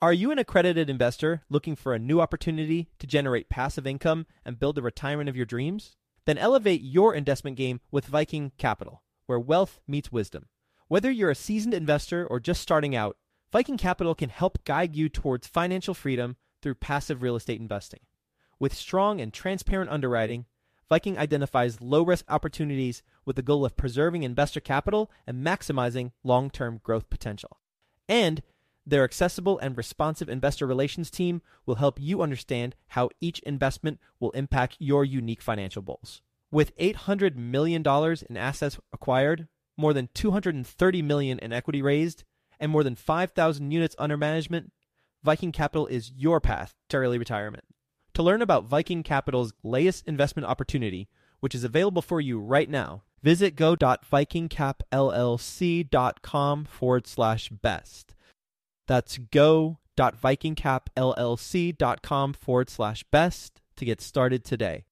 Are you an accredited investor looking for a new opportunity to generate passive income and build the retirement of your dreams? Then elevate your investment game with Viking Capital, where wealth meets wisdom. Whether you're a seasoned investor or just starting out, Viking Capital can help guide you towards financial freedom through passive real estate investing. With strong and transparent underwriting, Viking identifies low-risk opportunities with the goal of preserving investor capital and maximizing long-term growth potential. And their accessible and responsive investor relations team will help you understand how each investment will impact your unique financial goals. With $800 million in assets acquired, more than $230 million in equity raised, and more than 5,000 units under management, Viking Capital is your path to early retirement. To learn about Viking Capital's latest investment opportunity, which is available for you right now, visit go.vikingcapllc.com/best. That's go.vikingcapllc.com/best to get started today.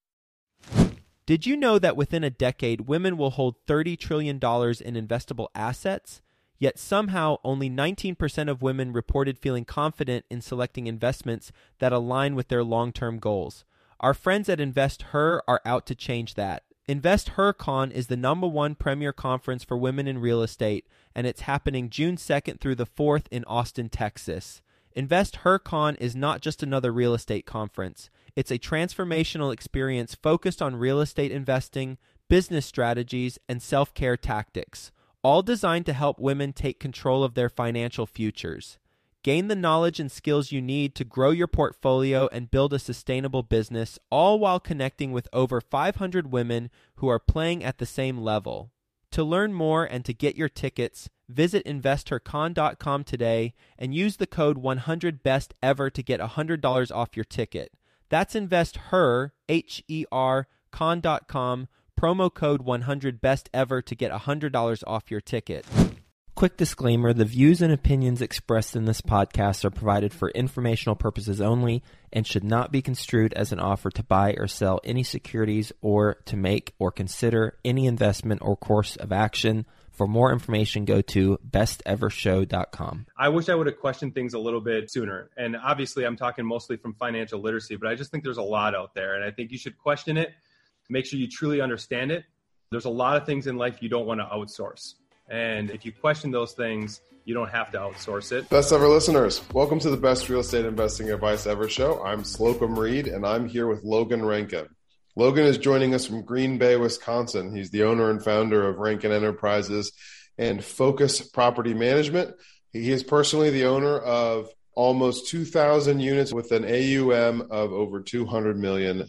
Did you know that within a decade, women will hold $30 trillion in investable assets? Yet somehow only 19% of women reported feeling confident in selecting investments that align with their long-term goals. Our friends at InvestHer are out to change that. InvestHerCon is the #1 premier conference for women in real estate, and it's happening June 2nd through the 4th in Austin, Texas. InvestHerCon is not just another real estate conference. It's a transformational experience focused on real estate investing, business strategies, and self-care tactics, all designed to help women take control of their financial futures. Gain the knowledge and skills you need to grow your portfolio and build a sustainable business, all while connecting with over 500 women who are playing at the same level. To learn more and to get your tickets, visit InvestHerCon.com today and use the code 100BESTEVER to get $100 off your ticket. That's InvestHer, H-E-R, con.com, promo code 100BESTEVER to get $100 off your ticket. Quick disclaimer, the views and opinions expressed in this podcast are provided for informational purposes only and should not be construed as an offer to buy or sell any securities or to make or consider any investment or course of action. For more information, go to bestevershow.com. I wish I would have questioned things a little bit sooner. And obviously, I'm talking mostly from financial literacy, but I just think there's a lot out there. And I think you should question it. Make sure you truly understand it. There's a lot of things in life you don't want to outsource. And if you question those things, you don't have to outsource it. Best ever listeners, welcome to the Best Real Estate Investing Advice Ever show. I'm Slocum Reed, and I'm here with Logan Rankin. Logan is joining us from Green Bay, Wisconsin. He's the owner and founder of Rankin Enterprises and Focus Property Management. He is personally the owner of almost 2,000 units with an AUM of over $200 million.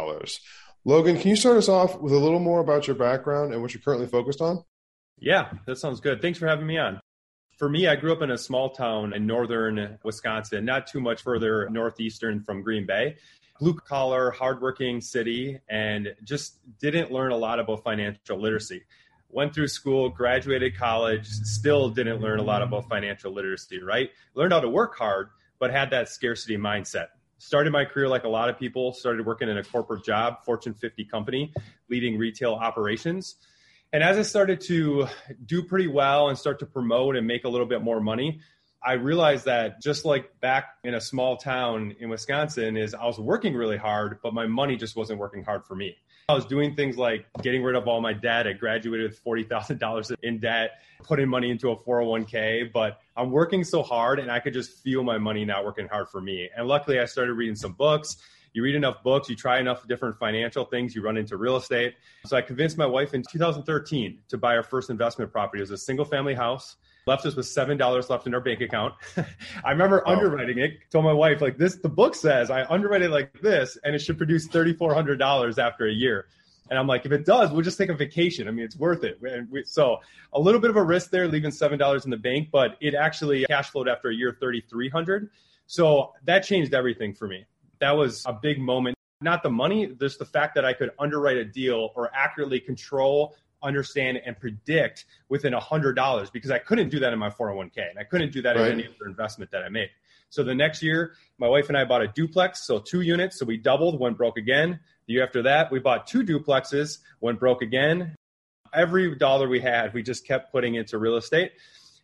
Logan, can you start us off with a little more about your background and what you're currently focused on? Yeah, that sounds good. Thanks for having me on. For me, I grew up in a small town in northern Wisconsin, not too much further northeastern from Green Bay. Blue-collar, hardworking city, and just didn't learn a lot about financial literacy. Went through school, graduated college, still didn't learn a lot about financial literacy, right? Learned how to work hard, but had that scarcity mindset. Started my career like a lot of people, started working in a corporate job, Fortune 50 company, leading retail operations. And as I started to do pretty well and start to promote and make a little bit more money, I realized that just like back in a small town in Wisconsin is I was working really hard, but my money just wasn't working hard for me. I was doing things like getting rid of all my debt. I graduated with $40,000 in debt, putting money into a 401k, but I'm working so hard and I could just feel my money not working hard for me. And luckily I started reading some books. You read enough books, you try enough different financial things, you run into real estate. So I convinced my wife in 2013 to buy our first investment property. It was a single family house, left us with $7 left in our bank account. I remember underwriting it, told my wife, like the book says I underwrite it like this and it should produce $3,400 after a year. And I'm like, if it does, we'll just take a vacation. I mean, it's worth it. So a little bit of a risk there, leaving $7 in the bank, but it actually cash flowed after a year, $3,300. So that changed everything for me. That was a big moment. Not the money, just the fact that I could underwrite a deal or accurately control, understand, and predict within $100 because I couldn't do that in my 401k and I couldn't do that in any other investment that I made. So the next year, my wife and I bought a duplex, so 2 units. So we doubled, went broke again. The year after that, we bought 2 duplexes, went broke again. Every dollar we had, we just kept putting into real estate.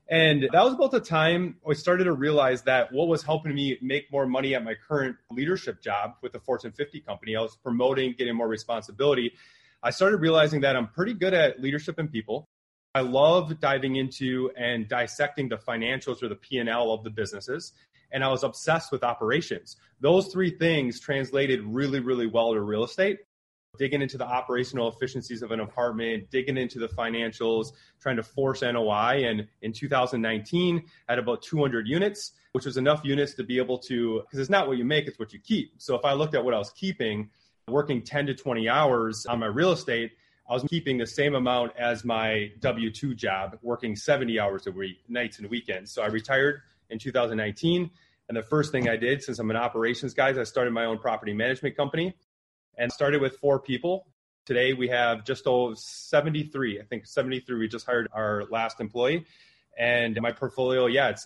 And that was about the time I started to realize that what was helping me make more money at my current leadership job with the Fortune 50 company, I was promoting, getting more responsibility. I started realizing that I'm pretty good at leadership and people. I love diving into and dissecting the financials or the P&L of the businesses. And I was obsessed with operations. Those three things translated really, really well to real estate. Digging into the operational efficiencies of an apartment, digging into the financials, trying to force NOI. And in 2019, I had about 200 units, which was enough units to be able to, because it's not what you make, it's what you keep. So if I looked at what I was keeping, working 10 to 20 hours on my real estate, I was keeping the same amount as my W-2 job, working 70 hours a week, nights and weekends. So I retired in 2019. And the first thing I did, since I'm an operations guy, is I started my own property management company and started with 4 people. Today we have just over 73. I think 73. We just hired our last employee. And my portfolio, it's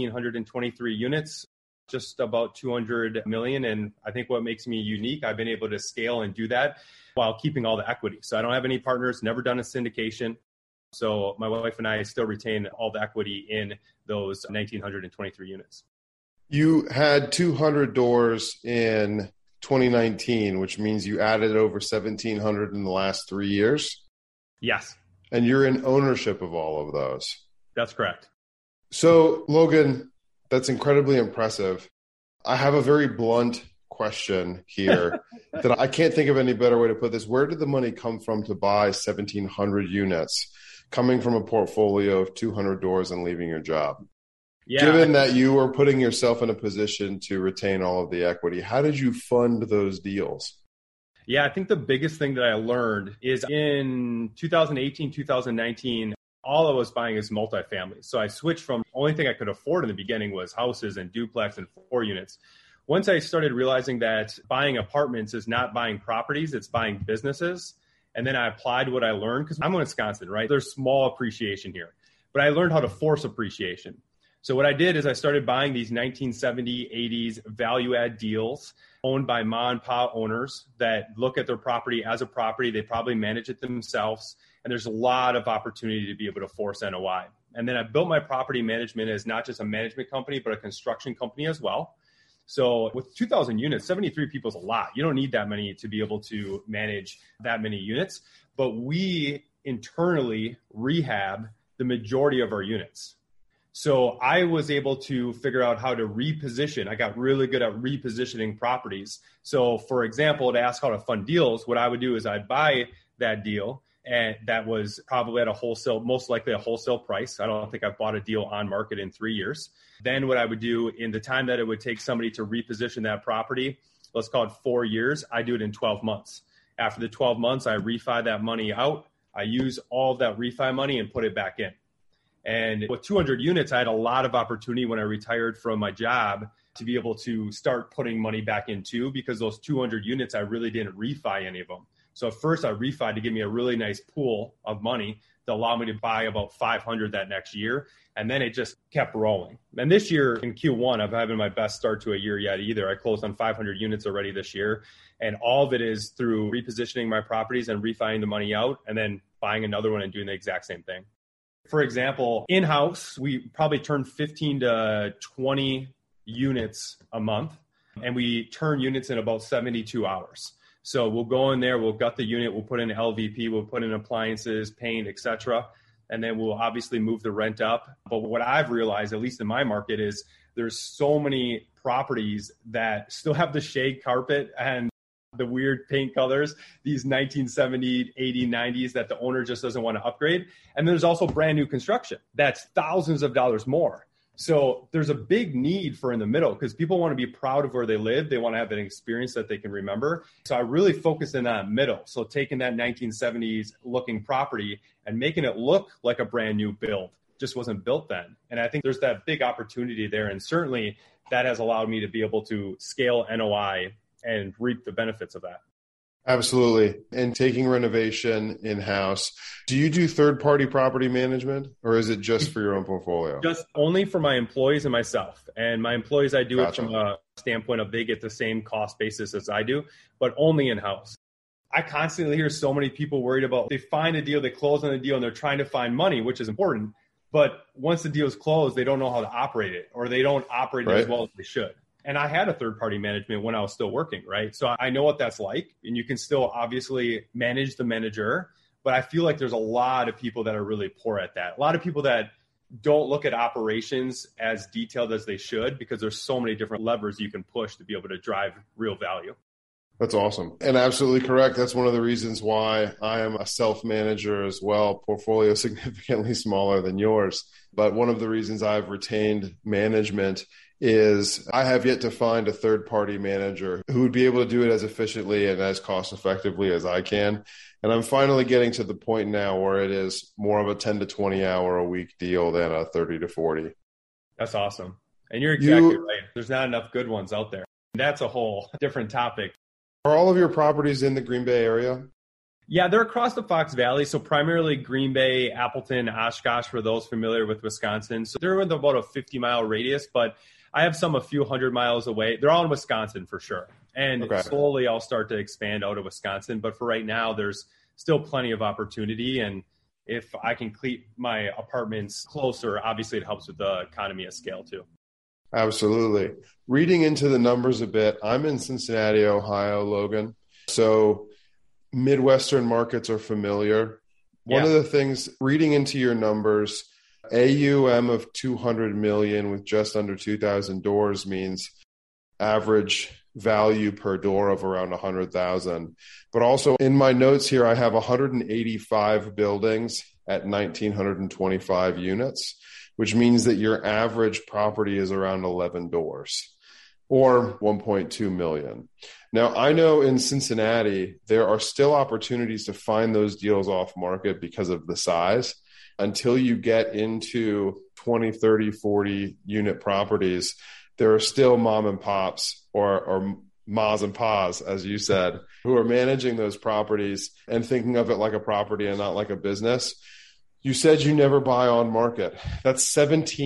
1,923 units, just about 200 million. And I think what makes me unique, I've been able to scale and do that while keeping all the equity. So I don't have any partners, never done a syndication. So my wife and I still retain all the equity in those 1,923 units. You had 200 doors in 2019, which means you added over 1,700 in the last 3 years. Yes. And you're in ownership of all of those. That's correct. So, Logan, that's incredibly impressive. I have a very blunt question here that I can't think of any better way to put this. Where did the money come from to buy 1,700 units coming from a portfolio of 200 doors and leaving your job? Yeah. Given that you were putting yourself in a position to retain all of the equity, how did you fund those deals? Yeah, I think the biggest thing that I learned is in 2018, 2019, all I was buying is multifamily. So I switched from the only thing I could afford in the beginning was houses and duplex and 4 units. Once I started realizing that buying apartments is not buying properties, it's buying businesses. And then I applied what I learned because I'm in Wisconsin, right? There's small appreciation here, but I learned how to force appreciation. So what I did is I started buying these 1970s, 80s value add deals owned by mom and pop owners that look at their property as a property. They probably manage it themselves. And there's a lot of opportunity to be able to force NOI. And then I built my property management as not just a management company, but a construction company as well. So with 2,000 units, 73 people is a lot. You don't need that many to be able to manage that many units. But we internally rehab the majority of our units. So I was able to figure out how to reposition. I got really good at repositioning properties. So for example, to ask how to fund deals, what I would do is I'd buy that deal, and that was probably at a wholesale, most likely a wholesale price. I don't think I've bought a deal on market in 3 years. Then what I would do in the time that it would take somebody to reposition that property, let's call it 4 years, I do it in 12 months. After the 12 months, I refi that money out. I use all of that refi money and put it back in. And with 200 units, I had a lot of opportunity when I retired from my job to be able to start putting money back into, because those 200 units, I really didn't refi any of them. So at first I refied to give me a really nice pool of money to allow me to buy about 500 that next year. And then it just kept rolling. And this year in Q1, I'm having my best start to a year yet either. I closed on 500 units already this year. And all of it is through repositioning my properties and refining the money out and then buying another one and doing the exact same thing. For example, in-house, we probably turn 15 to 20 units a month, and we turn units in about 72 hours. So we'll go in there, we'll gut the unit, we'll put in LVP, we'll put in appliances, paint, etc. And then we'll obviously move the rent up. But what I've realized, at least in my market, is there's so many properties that still have the shade carpet and the weird paint colors, these 1970s, 80s, 90s that the owner just doesn't want to upgrade. And there's also brand new construction that's thousands of dollars more. So there's a big need for in the middle because people want to be proud of where they live. They want to have an experience that they can remember. So I really focused in that middle. So taking that 1970s looking property and making it look like a brand new build. Just wasn't built then. And I think there's that big opportunity there. And certainly that has allowed me to be able to scale NOI and reap the benefits of that. Absolutely. And taking renovation in-house, do you do third-party property management or is it just for your own portfolio? Just only for my employees and myself. And my employees, I do it from a standpoint of they get the same cost basis as I do, but only in-house. I constantly hear so many people worried about they find a deal, they close on a deal, and they're trying to find money, which is important. But once the deal's closed, they don't know how to operate it, or they don't operate it as well as they should. And I had a third-party management when I was still working, right? So I know what that's like. And you can still obviously manage the manager. But I feel like there's a lot of people that are really poor at that. A lot of people that don't look at operations as detailed as they should, because there's so many different levers you can push to be able to drive real value. That's awesome. And absolutely correct. That's one of the reasons why I am a self-manager as well. Portfolio significantly smaller than yours. But one of the reasons I've retained management is I have yet to find a third-party manager who would be able to do it as efficiently and as cost-effectively as I can. And I'm finally getting to the point now where it is more of a 10 to 20 hour a week deal than a 30 to 40. That's awesome. And you're exactly right. There's not enough good ones out there. That's a whole different topic. Are all of your properties in the Green Bay area? Yeah, they're across the Fox Valley. So primarily Green Bay, Appleton, Oshkosh, for those familiar with Wisconsin. So they're in about a 50-mile radius, but I have some a few 100 miles away. They're all in Wisconsin for sure. And slowly I'll start to expand out of Wisconsin. But for right now, there's still plenty of opportunity. And if I can keep my apartments closer, obviously it helps with the economy of scale too. Absolutely. Reading into the numbers a bit, I'm in Cincinnati, Ohio, Logan. So Midwestern markets are familiar. One of the things, reading into your numbers, AUM of 200 million with just under 2,000 doors means average value per door of around 100,000. But also in my notes here, I have 185 buildings at 1,925 units, which means that your average property is around 11 doors or 1.2 million. Now, I know in Cincinnati, there are still opportunities to find those deals off market because of the size. Until you get into 20, 30, 40 unit properties, there are still mom and pops or mas and pas, as you said, who are managing those properties and thinking of it like a property and not like a business. You said you never buy on market. That's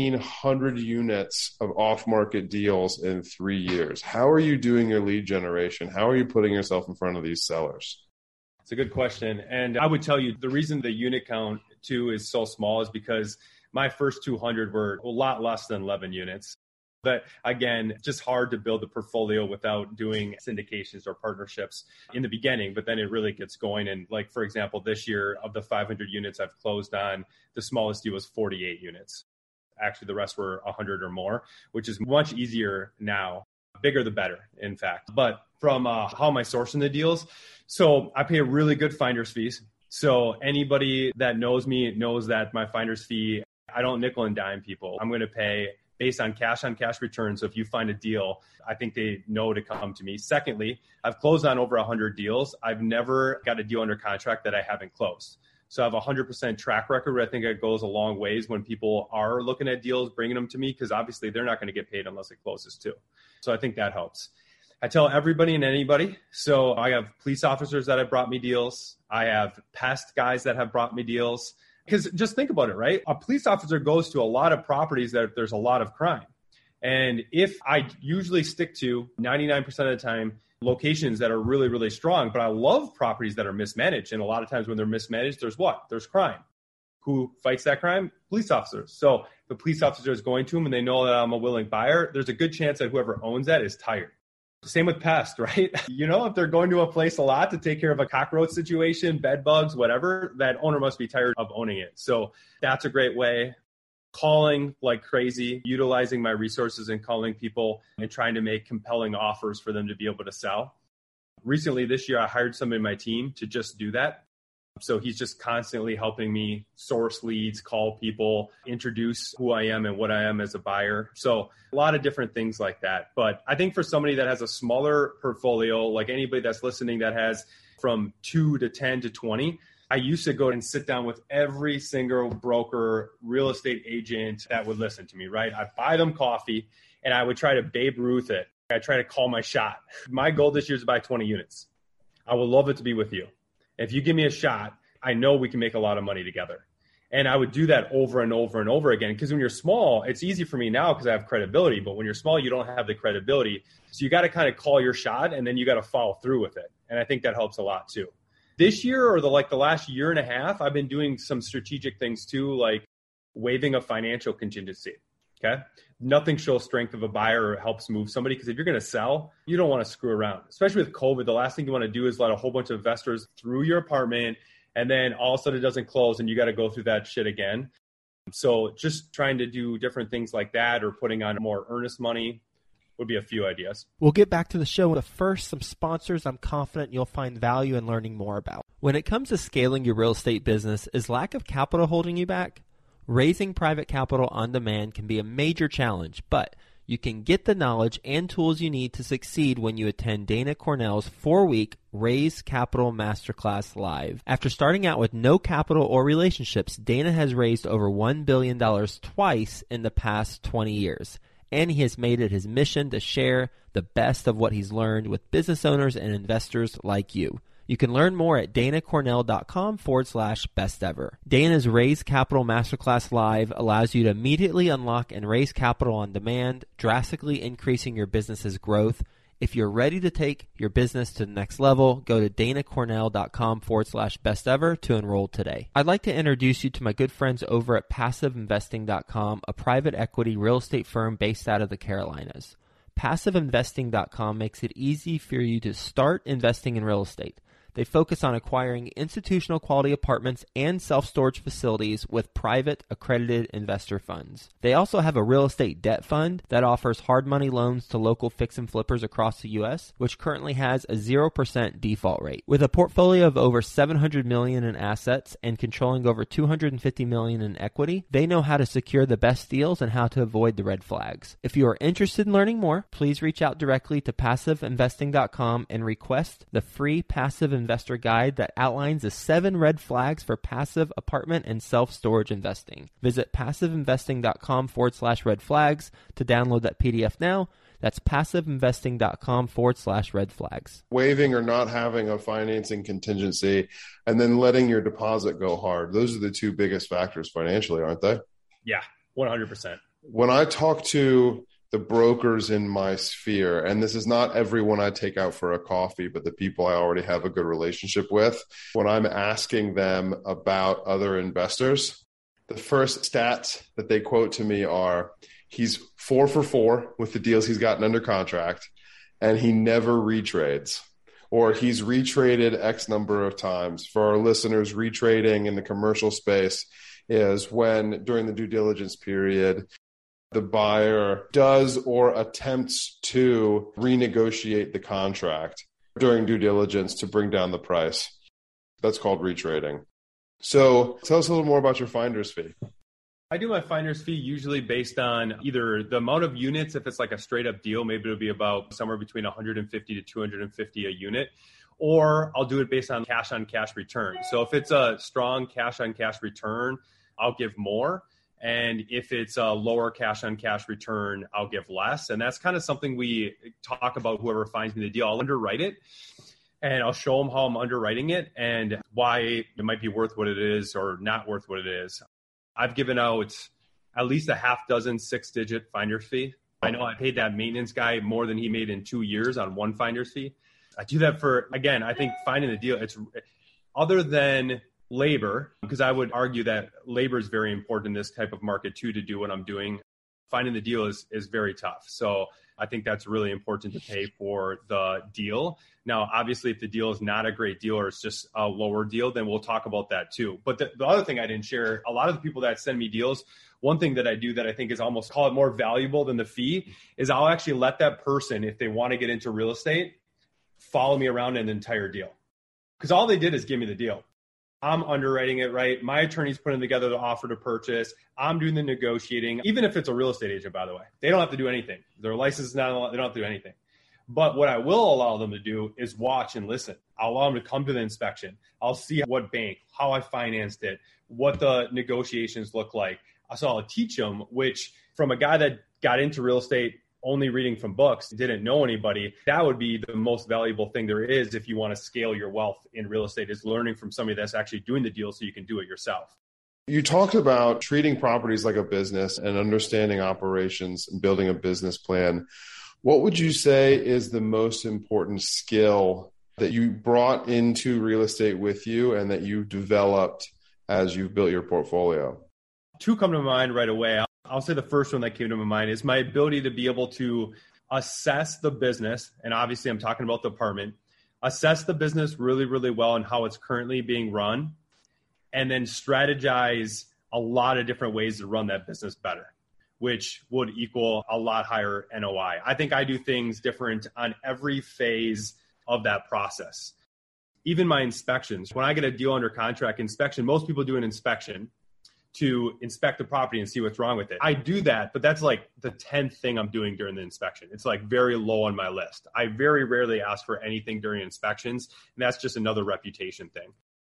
1,700 units of off-market deals in 3 years. How are you doing your lead generation? How are you putting yourself in front of these sellers? It's a good question. And I would tell you the reason the unit count too is so small is because my first 200 were a lot less than 11 units. But again, just hard to build a portfolio without doing syndications or partnerships in the beginning, but then it really gets going. And like, for example, this year of the 500 units I've closed on, the smallest deal was 48 units. Actually, the rest were 100 or more, which is much easier now. Bigger the better, in fact. But from how am I sourcing the deals? So I pay a really good finder's fees. So anybody that knows me knows that my finder's fee, I don't nickel and dime people. I'm going to pay based on cash returns. So if you find a deal, I think they know to come to me. Secondly, I've closed on over 100 deals. I've never got a deal under contract that I haven't closed. So I have a 100% track record. I think it goes a long ways when people are looking at deals, bringing them to me, because obviously they're not going to get paid unless it closes too. So I think that helps. I tell everybody and anybody. So I have police officers that have brought me deals. I have pest guys that have brought me deals. Because just think about it, right? A police officer goes to a lot of properties that there's a lot of crime. And if I usually stick to 99% of the time locations that are really, really strong, but I love properties that are mismanaged. And a lot of times when they're mismanaged, there's what? There's crime. Who fights that crime? Police officers. So the police officer is going to them and they know that I'm a willing buyer. There's a good chance that whoever owns that is tired. Same with pest, right? If they're going to a place a lot to take care of a cockroach situation, bed bugs, whatever, that owner must be tired of owning it. So that's a great way. Calling like crazy, utilizing my resources and calling people and trying to make compelling offers for them to be able to sell. Recently this year, I hired somebody in my team to just do that. So he's just constantly helping me source leads, call people, introduce who I am and what I am as a buyer. So a lot of different things like that. But I think for somebody that has a smaller portfolio, like anybody that's listening that has from 2 to 10 to 20, I used to go and sit down with every single broker, real estate agent that would listen to me, right? I'd buy them coffee and I would try to Babe Ruth it. I try to call my shot. My goal this year is to buy 20 units. I would love it to be with you. If you give me a shot, I know we can make a lot of money together. And I would do that over and over and over again. Because when you're small, it's easy for me now because I have credibility. But when you're small, you don't have the credibility. So you got to kind of call your shot and then you got to follow through with it. And I think that helps a lot too. This year or the last year and a half, I've been doing some strategic things too. Like waiving a financial contingency. Okay. Nothing shows strength of a buyer or helps move somebody, because if you're going to sell, you don't want to screw around. Especially with COVID, the last thing you want to do is let a whole bunch of investors through your apartment and then all of a sudden it doesn't close and you got to go through that shit again. So just trying to do different things like that, or putting on more earnest money, would be a few ideas. We'll get back to the show, but first, some sponsors I'm confident you'll find value in learning more about. When it comes to scaling your real estate business, is lack of capital holding you back? Raising private capital on demand can be a major challenge, but you can get the knowledge and tools you need to succeed when you attend Dana Cornell's 4-week Raise Capital Masterclass Live. After starting out with no capital or relationships, Dana has raised over $1 billion twice in the past 20 years. And he has made it his mission to share the best of what he's learned with business owners and investors like you. You can learn more at danacornell.com/best ever. Dana's Raise Capital Masterclass Live allows you to immediately unlock and raise capital on demand, drastically increasing your business's growth. If you're ready to take your business to the next level, go to danacornell.com/best ever to enroll today. I'd like to introduce you to my good friends over at PassiveInvesting.com, a private equity real estate firm based out of the Carolinas. PassiveInvesting.com makes it easy for you to start investing in real estate. They focus on acquiring institutional quality apartments and self-storage facilities with private accredited investor funds. They also have a real estate debt fund that offers hard money loans to local fix and flippers across the U.S., which currently has a 0% default rate. With a portfolio of over $700 million in assets and controlling over $250 million in equity, they know how to secure the best deals and how to avoid the red flags. If you are interested in learning more, please reach out directly to PassiveInvesting.com and request the free Passive Investor Guide that outlines the 7 red flags for passive apartment and self-storage investing. Visit PassiveInvesting.com/red flags to download that PDF now. That's PassiveInvesting.com/red flags. Waiving or not having a financing contingency and then letting your deposit go hard. Those are the two biggest factors financially, aren't they? Yeah, 100%. When I talk to the brokers in my sphere, and this is not everyone I take out for a coffee, but the people I already have a good relationship with, when I'm asking them about other investors, the first stats that they quote to me are, he's 4 for 4 with the deals he's gotten under contract, and he never retrades. Or he's retraded X number of times. For our listeners, retrading in the commercial space is when, during the due diligence period, the buyer does or attempts to renegotiate the contract during due diligence to bring down the price. That's called retrading. So tell us a little more about your finder's fee. I do my finder's fee usually based on either the amount of units. If it's like a straight up deal, maybe it'll be about somewhere between 150 to 250 a unit, or I'll do it based on cash return. So if it's a strong cash on cash return, I'll give more. And if it's a lower cash on cash return, I'll give less. And that's kind of something we talk about. Whoever finds me the deal, I'll underwrite it and I'll show them how I'm underwriting it and why it might be worth what it is or not worth what it is. I've given out at least a half dozen 6-digit finder's fee. I know I paid that maintenance guy more than he made in 2 years on one finder's fee. I do that for, again, I think finding the deal, it's other than labor, because I would argue that labor is very important in this type of market too, to do what I'm doing. Finding the deal is very tough. So I think that's really important to pay for the deal. Now, obviously, if the deal is not a great deal or it's just a lower deal, then we'll talk about that too. But the other thing I didn't share, a lot of the people that send me deals, one thing that I do that I think is almost, call it more valuable than the fee, is I'll actually let that person, if they want to get into real estate, follow me around an entire deal. Because all they did is give me the deal. I'm underwriting it, right? My attorney's putting together the offer to purchase. I'm doing the negotiating, even if it's a real estate agent, by the way. They don't have to do anything. Their license is not allowed. They don't have to do anything. But what I will allow them to do is watch and listen. I'll allow them to come to the inspection. I'll see what bank, how I financed it, what the negotiations look like. So I'll teach them, which from a guy that got into real estate only reading from books, didn't know anybody, that would be the most valuable thing there is if you want to scale your wealth in real estate, is learning from somebody that's actually doing the deal so you can do it yourself. You talked about treating properties like a business and understanding operations and building a business plan. What would you say is the most important skill that you brought into real estate with you and that you developed as you've built your portfolio? Two come to mind right away. I'll say the first one that came to my mind is my ability to be able to assess the business. And obviously I'm talking about the apartment, assess the business really, really well and how it's currently being run, and then strategize a lot of different ways to run that business better, which would equal a lot higher NOI. I think I do things different on every phase of that process. Even my inspections, when I get a deal under contract inspection, most people do an inspection to inspect the property and see what's wrong with it. I do that, but that's like the 10th thing I'm doing during the inspection. It's like very low on my list. I very rarely ask for anything during inspections, and that's just another reputation thing.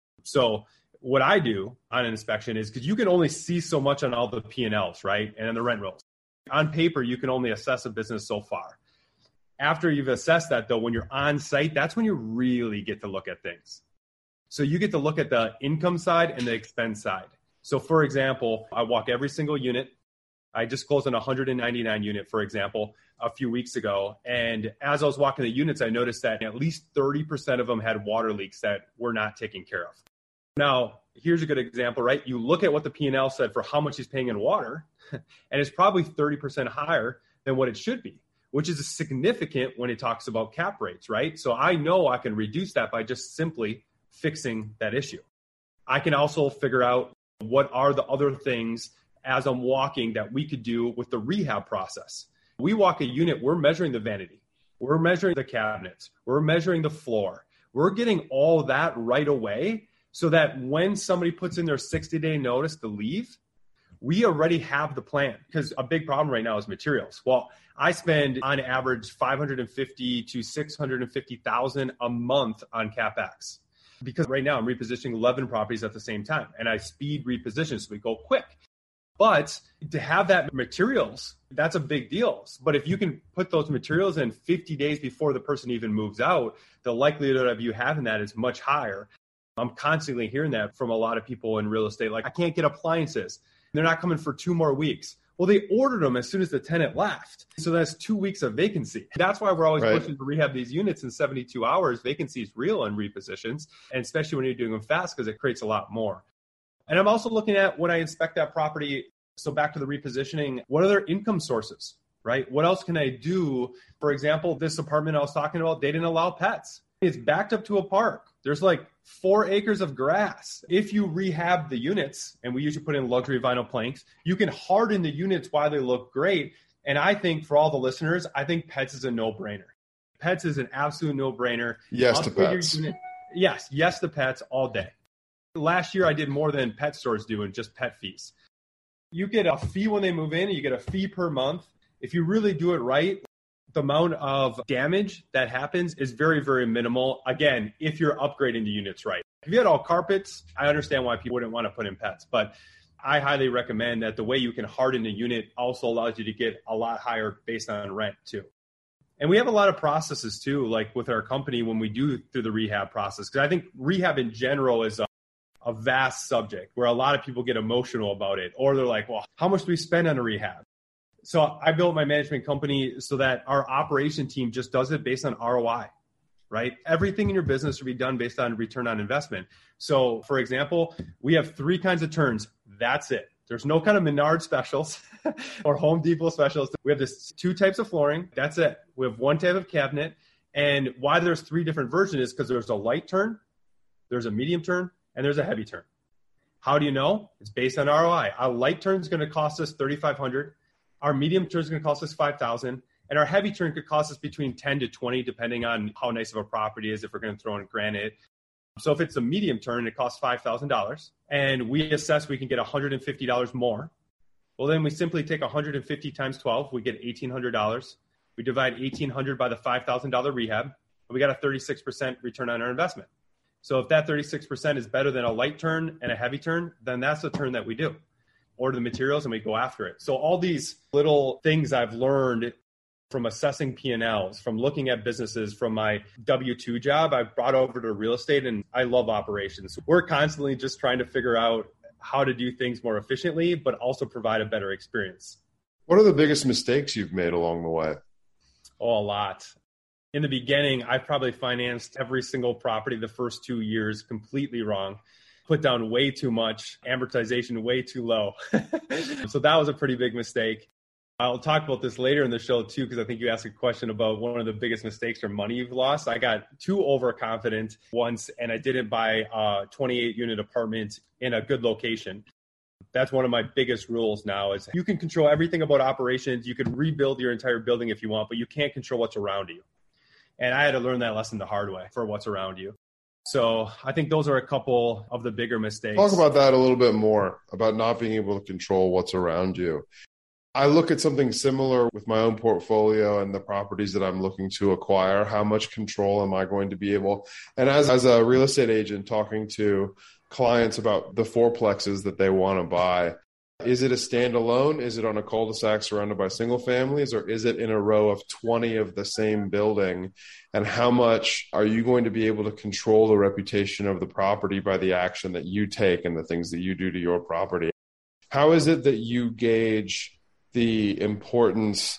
So what I do on an inspection is, because you can only see so much on all the P&Ls, right? And then the rent rolls. On paper, you can only assess a business so far. After you've assessed that, though, when you're on site, that's when you really get to look at things. So you get to look at the income side and the expense side. So for example, I walk every single unit. I just closed on a 199 unit, for example, a few weeks ago. And as I was walking the units, I noticed that at least 30% of them had water leaks that were not taken care of. Now, here's a good example, right? You look at what the P&L said for how much he's paying in water, and it's probably 30% higher than what it should be, which is significant when it talks about cap rates, right? So I know I can reduce that by just simply fixing that issue. I can also figure out what are the other things as I'm walking that we could do with the rehab process. We walk a unit, we're measuring the vanity. We're measuring the cabinets. We're measuring the floor. We're getting all that right away so that when somebody puts in their 60-day notice to leave, we already have the plan. Because a big problem right now is materials. Well, I spend on average $550,000 to $650,000 a month on CapEx. Because right now I'm repositioning 11 properties at the same time, and I speed reposition so we go quick. But to have that materials, that's a big deal. But if you can put those materials in 50 days before the person even moves out, the likelihood of you having that is much higher. I'm constantly hearing that from a lot of people in real estate. Like, I can't get appliances. They're not coming for 2 more weeks. Well, they ordered them as soon as the tenant left. So that's 2 weeks of vacancy. That's why we're always pushing to rehab these units in 72 hours. Vacancy is real in repositions, and especially when you're doing them fast, because it creates a lot more. And I'm also looking at when I inspect that property, so back to the repositioning, what are their income sources, right? What else can I do? For example, this apartment I was talking about, they didn't allow pets. It's backed up to a park. There's like 4 acres of grass. If you rehab the units, and we usually put in luxury vinyl planks, you can harden the units while they look great. And I think for all the listeners, I think pets is a no-brainer. Pets is an absolute no-brainer. Yes to pets. Yes to pets all day. Last year, I did more than pet stores do in just pet fees. You get a fee when they move in, and you get a fee per month. If you really do it right, the amount of damage that happens is very, very minimal. Again, if you're upgrading the units right. If you had all carpets, I understand why people wouldn't want to put in pets, but I highly recommend that the way you can harden a unit also allows you to get a lot higher based on rent too. And we have a lot of processes too, like with our company when we do through the rehab process, because I think rehab in general is a vast subject where a lot of people get emotional about it, or they're like, well, how much do we spend on a rehab? So I built my management company so that our operation team just does it based on ROI, right? Everything in your business should be done based on return on investment. So for example, we have 3 kinds of turns. That's it. There's no kind of Menard specials or Home Depot specials. We have this 2 types of flooring. That's it. We have 1 type of cabinet. And why there's 3 different versions is because there's a light turn, there's a medium turn, and there's a heavy turn. How do you know? It's based on ROI. A light turn is going to cost us $3,500. Our medium turn is going to cost us $5,000, and our heavy turn could cost us between $10,000 to $20,000, depending on how nice of a property is, if we're going to throw in granite. So if it's a medium turn, it costs $5,000, and we assess we can get $150 more. Well, then we simply take 150 times 12, we get $1,800. We divide $1,800 by the $5,000 rehab, and we got a 36% return on our investment. So if that 36% is better than a light turn and a heavy turn, then that's the turn that we do. Order the materials and we go after it. So all these little things I've learned from assessing P&Ls, from looking at businesses, from my W-2 job, I've brought over to real estate, and I love operations. We're constantly just trying to figure out how to do things more efficiently, but also provide a better experience. What are the biggest mistakes you've made along the way? Oh, a lot. In the beginning, I probably financed every single property the first 2 years completely wrong. put down way too much, amortization way too low. So that was a pretty big mistake. I'll talk about this later in the show too, because I think you asked a question about one of the biggest mistakes or money you've lost. I got too overconfident once, and I didn't buy a 28-unit apartment in a good location. That's one of my biggest rules now is you can control everything about operations. You could rebuild your entire building if you want, but you can't control what's around you. And I had to learn that lesson the hard way for what's around you. So I think those are a couple of the bigger mistakes. Talk about that a little bit more, about not being able to control what's around you. I look at something similar with my own portfolio and the properties that I'm looking to acquire. How much control am I going to be able? And as a real estate agent talking to clients about the fourplexes that they want to buy, is it a standalone? Is it on a cul-de-sac surrounded by single families? Or is it in a row of 20 of the same building? And how much are you going to be able to control the reputation of the property by the action that you take and the things that you do to your property? How is it that you gauge the importance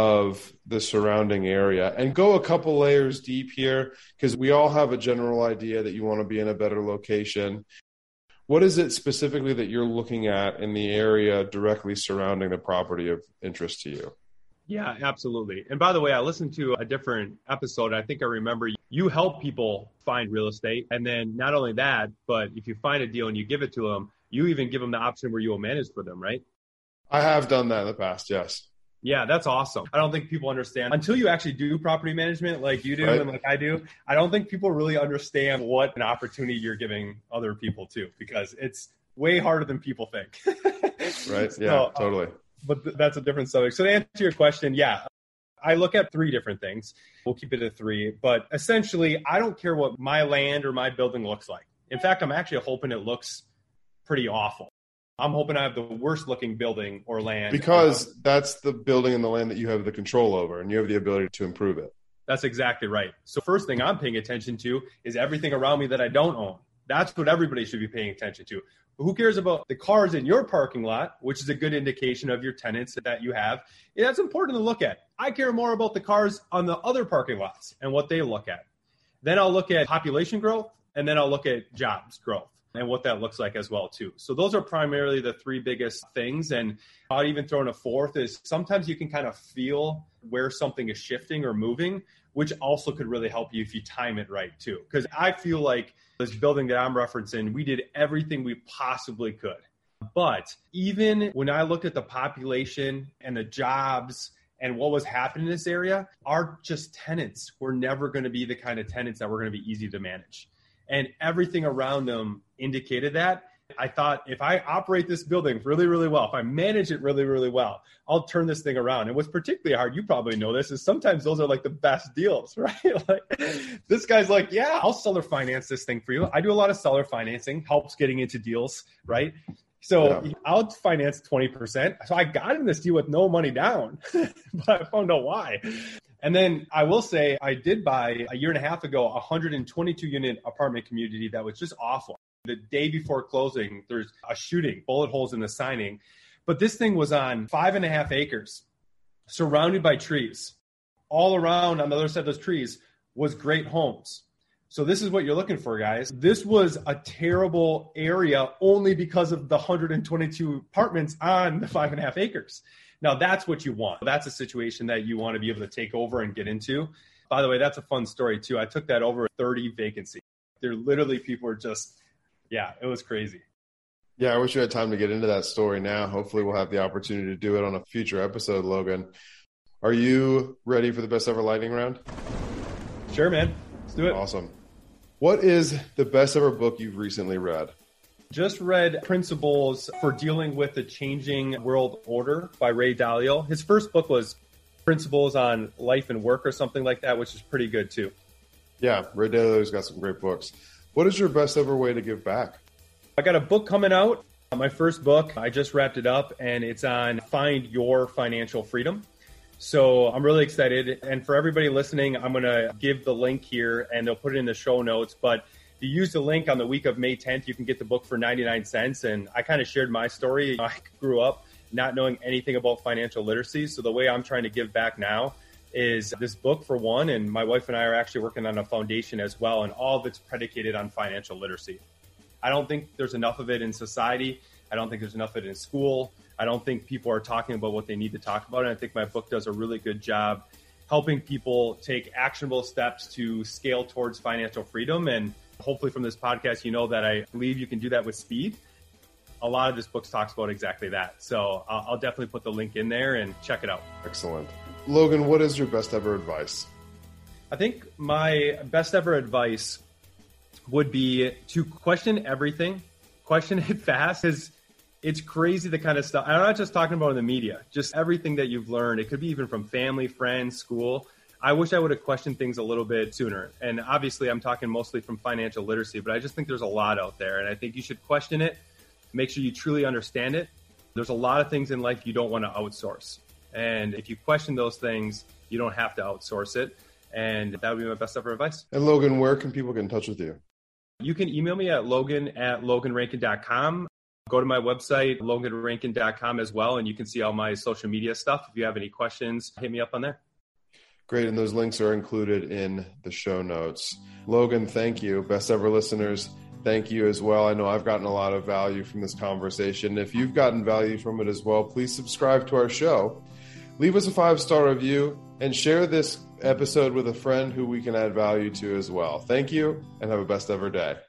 of the surrounding area? And go a couple layers deep here, because we all have a general idea that you want to be in a better location. What is it specifically that you're looking at in the area directly surrounding the property of interest to you? Yeah, absolutely. And by the way, I listened to a different episode. I think I remember you help people find real estate. And then not only that, but if you find a deal and you give it to them, you even give them the option where you will manage for them, right? I have done that in the past, yes. Yeah, that's awesome. I don't think people understand until you actually do property management like you do Right. and like I do. I don't think people really understand what an opportunity you're giving other people too, because it's way harder than people think. Right? Yeah, So, totally. But that's a different subject. So to answer your question, yeah, I look at three different things. We'll keep it at three. But essentially, I don't care what my land or my building looks like. In fact, I'm actually hoping it looks pretty awful. I'm hoping I have the worst looking building or land. Because that's the building and the land that you have the control over, and you have the ability to improve it. That's exactly right. So first thing I'm paying attention to is everything around me that I don't own. That's what everybody should be paying attention to. But who cares about the cars in your parking lot, which is a good indication of your tenants that you have? Yeah, that's important to look at. I care more about the cars on the other parking lots and what they look at. Then I'll look at population growth, and then I'll look at jobs growth and what that looks like as well too. So those are primarily the three biggest things. And I'll even throw in a fourth is sometimes you can kind of feel where something is shifting or moving, which also could really help you if you time it right too. Because I feel like this building that I'm referencing, we did everything we possibly could. But even when I looked at the population and the jobs and what was happening in this area, our just tenants were never going to be the kind of tenants that were going to be easy to manage. And everything around them indicated that. I thought if I operate this building really, really well, if I manage it really, really well, I'll turn this thing around. And what's particularly hard, you probably know this, is sometimes those are like the best deals, right? Like this guy's like, yeah, I'll seller finance this thing for you. I do a lot of seller financing, helps getting into deals, right? So yeah. I'll finance 20%. So I got in this deal with no money down, but I found out why. And then I will say I did buy a year and a half ago, a 122 unit apartment community that was just awful. The day before closing, there's a shooting, bullet holes in the signing. But this thing was on 5.5 acres, surrounded by trees. All around on the other side of those trees was great homes. So this is what you're looking for, guys. This was a terrible area only because of the 122 apartments on the 5.5 acres. Now, that's what you want. That's a situation that you want to be able to take over and get into. By the way, that's a fun story, too. I took that over 30 vacancies. There literally people were just, yeah, it was crazy. Yeah, I wish you had time to get into that story now. Hopefully we'll have the opportunity to do it on a future episode, Logan. Are you ready for the best ever lightning round? Sure, man. Let's do it. Awesome. What is the best ever book you've recently read? Just read Principles for Dealing with the Changing World Order by Ray Dalio. His first book was Principles on Life and Work or something like that, which is pretty good too. Yeah, Ray Dalio's got some great books. What is your best ever way to give back? I got a book coming out, my first book. I just wrapped it up, and it's on Find Your Financial Freedom. So I'm really excited. And for everybody listening, I'm going to give the link here, and they'll put it in the show notes. But if you use the link on the week of May 10th, you can get the book for 99 cents. And I kind of shared my story. I grew up not knowing anything about financial literacy. So the way I'm trying to give back now is this book for one, and my wife and I are actually working on a foundation as well, and all of it's predicated on financial literacy. I don't think there's enough of it in society. I don't think there's enough of it in school. I don't think people are talking about what they need to talk about. And I think my book does a really good job helping people take actionable steps to scale towards financial freedom. And hopefully from this podcast, you know that I believe you can do that with speed. A lot of this book talks about exactly that. So I'll definitely put the link in there and check it out. Excellent. Logan, what is your best ever advice? I think my best ever advice would be to question everything, question it fast, because it's crazy the kind of stuff. I'm not just talking about in the media, just everything that you've learned. It could be even from family, friends, school. I wish I would have questioned things a little bit sooner. And obviously I'm talking mostly from financial literacy, but I just think there's a lot out there. And I think you should question it, make sure you truly understand it. There's a lot of things in life you don't want to outsource. And if you question those things, you don't have to outsource it. And that would be my best ever advice. And Logan, where can people get in touch with you? You can email me at logan@loganrankin.com. Go to my website, loganrankin.com as well, and you can see all my social media stuff. If you have any questions, hit me up on there. Great, and those links are included in the show notes. Logan, thank you. Best ever listeners, thank you as well. I know I've gotten a lot of value from this conversation. If you've gotten value from it as well, please subscribe to our show. Leave us a 5-star review and share this episode with a friend who we can add value to as well. Thank you, and have a best ever day.